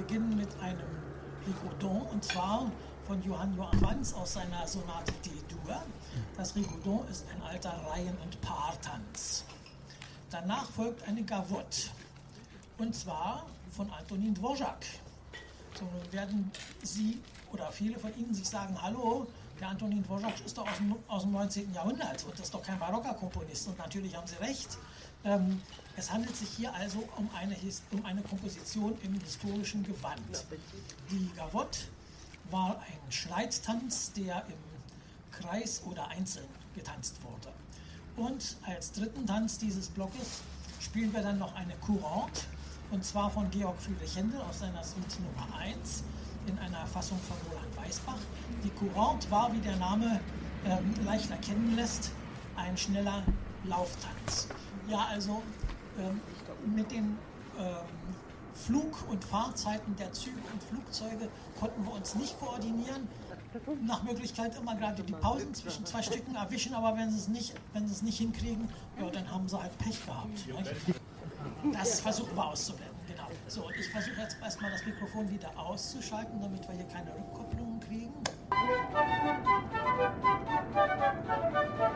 beginnen mit einem Rigodon, und zwar von Johann Joachim Wanz aus seiner Sonate D-Dur. Das Rigodon ist ein alter Reihen- und Paartanz. Danach folgt eine Gavotte, und zwar von Antonin Dvořák. So, nun werden Sie oder viele von Ihnen sich sagen, hallo, der Antonin Dvořák ist doch aus dem 19. Jahrhundert und ist doch kein barocker Komponist. Und natürlich haben Sie recht. Es handelt sich hier also um eine Komposition im historischen Gewand. Die Gavotte war ein Schleittanz, der im Kreis oder einzeln getanzt wurde. Und als dritten Tanz dieses Blockes spielen wir dann noch eine Courante, und zwar von Georg Friedrich Händel aus seiner Suite Nummer 1 in einer Fassung von Roland Weisbach. Die Courante war, wie der Name leicht erkennen lässt, ein schneller Lauftanz. Ja, also mit den Flug- und Fahrzeiten der Züge und Flugzeuge konnten wir uns nicht koordinieren. Nach Möglichkeit immer gerade die Pausen zwischen zwei Stücken erwischen, aber wenn sie es nicht hinkriegen, ja, dann haben sie halt Pech gehabt. Nicht? Das versuchen wir auszublenden, genau. So, und ich versuche jetzt erstmal das Mikrofon wieder auszuschalten, damit wir hier keine Rückkopplungen kriegen.